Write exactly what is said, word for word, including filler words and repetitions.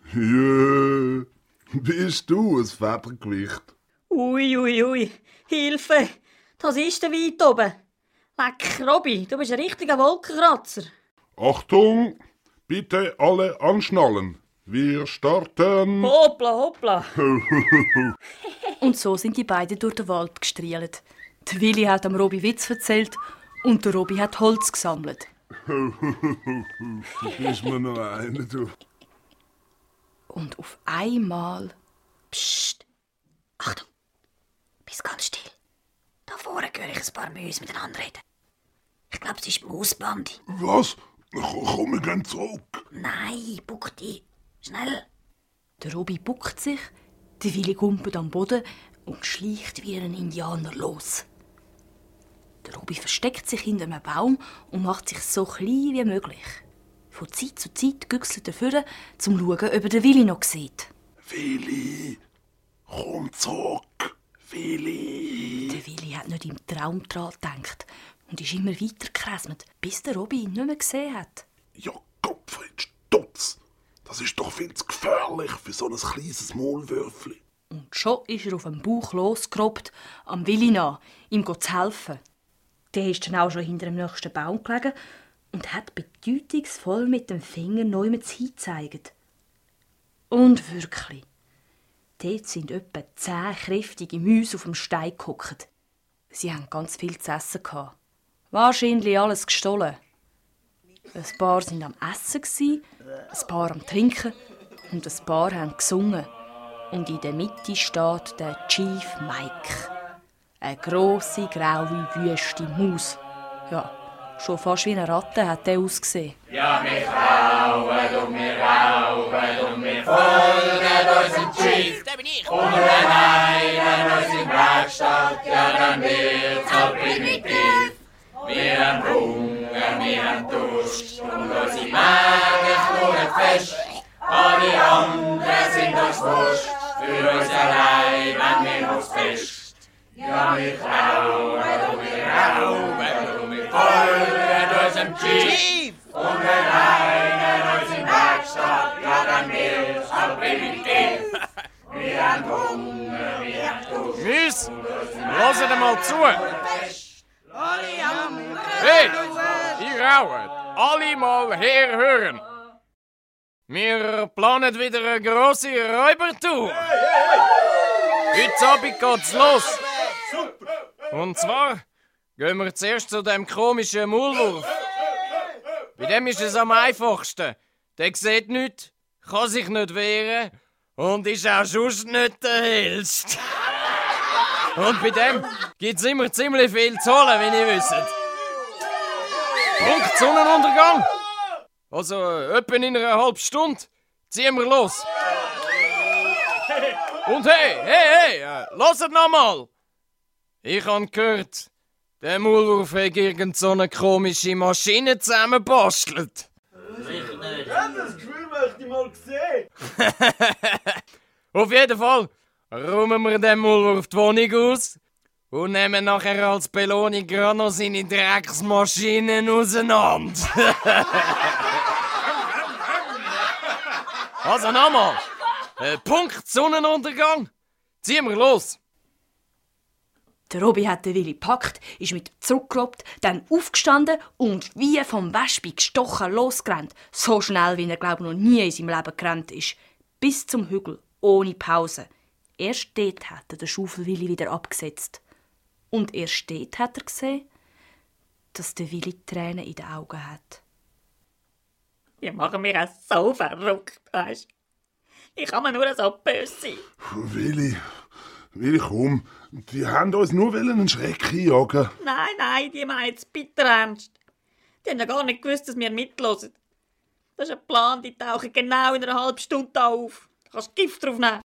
Jö, bist du ein Federgewicht? Ui, ui, ui. Hilfe! Das ist der weit oben. Leck, Robby, du bist ein richtiger Wolkenkratzer. Achtung, bitte alle anschnallen. Wir starten. Hoppla, hoppla. Und so sind die beiden durch den Wald gestrielt. Der Willi hat am Robby Witz erzählt und der Robby hat Holz gesammelt. Du bist mir noch einer, du. Und auf einmal... Psst. Achtung. Bist ganz still. Da vorne höre ich ein paar Mäuse miteinander reden. Ich glaube, es ist die Mausbande. Was? Komm, wir gehen zurück. Nein, buck dich. Schnell. Der Robby buckt sich, der Willi gumpelt am Boden und schleicht wie ein Indianer los. Der Robby versteckt sich hinter einem Baum und macht sich so klein wie möglich. Von Zeit zu Zeit güchselt er vor, um zu schauen, ob er den Willi noch sieht. Willi, komm zurück. Willi. Der Willi hat nicht im Traum daran gedacht und ist immer weiter gekräsmet, bis der Robby ihn nicht mehr gesehen hat. Ja, Gottfried Stutz. Das ist doch viel zu gefährlich für so ein kleines Maulwürfli. Und schon ist er auf dem Bauch losgerobbt, am Willi nach, ihm zu helfen. Der ist dann auch schon hinter dem nächsten Baum gelegen und hat bedeutungsvoll mit dem Finger neu mit hingezeigt. Und wirklich, dort sind etwa zehn kräftige Mäuse auf dem Stein gehockt. Sie hatten ganz viel zu essen. Wahrscheinlich alles gestohlen. Ein paar waren am Essen, ein paar am Trinken und ein paar haben gesungen. Und in der Mitte steht der Chief Mike. Eine grosse, graue, wüste Maus. Ja, schon fast wie eine Ratte hat er ausgesehen. Ja, wir klauen und wir rauben und wir folgen unserem Chief. Und wir meinen uns in Werkstatt, ja, dann wird's halt primitiv. Wir haben Hunger, wir haben Durst und unsere Magen knurren fest. Alle anderen sind uns wurscht, für uns allein wenn wir uns fest. Ja, wir klauen und wir rauben und wir folgen unserem Chief. Und wir meinen uns in Werkstatt, ja, dann wird's halt primitiv. Wir haben Hunger, wir haben Durst. Müs, hört mal zu. Hey, ihr Rauen, alle mal herhören. Wir planen wieder eine grosse Räubertour. Heute Abend geht's los. Und zwar gehen wir zuerst zu dem komischen Maulwurf. Bei dem ist es am einfachsten. Der sieht nichts, kann sich nicht wehren und ist auch sonst nicht der hellste. Und bei dem gibt's immer ziemlich viel zu holen, wie ihr wisst. Punkt Sonnenuntergang. Also etwa in einer halben Stunde ziehen wir los. Und hey, hey, hey, äh, hört noch mal. Ich habe gehört, der Maulwurf hat irgend so eine komische Maschine zusammengebastelt. Ja, das Gefühl möchte ich mal sehen. Auf jeden Fall räumen wir dem Maulwurf die Wohnung aus und nehmen nachher als Belohnung gerade noch seine Drecksmaschinen auseinander. Also nochmal. Äh, Punkt Sonnenuntergang. Ziehen wir los. Der Robby hat den Willi gepackt, ist mit ihm zurückgerobbt, dann aufgestanden und wie vom Wespe gestochen losgerannt. So schnell, wie er, glaube ich, noch nie in seinem Leben gerannt ist. Bis zum Hügel, ohne Pause. Erst dort hat er den Schaufelwilli wieder abgesetzt. Und erst dort hat er gesehen, dass der Willi Tränen in den Augen hat. Die machen mich auch so verrückt, weisst du. Ich kann mir nur so böse sein. Willi, Willi, komm. Die haben uns nur einen Schreck einjagen. Nein, nein, die meinen es bitter ernst. Die haben ja gar nicht gewusst, dass wir mithören. Das ist ein Plan, die tauchen genau in einer halben Stunde auf. Du kannst Gift drauf nehmen.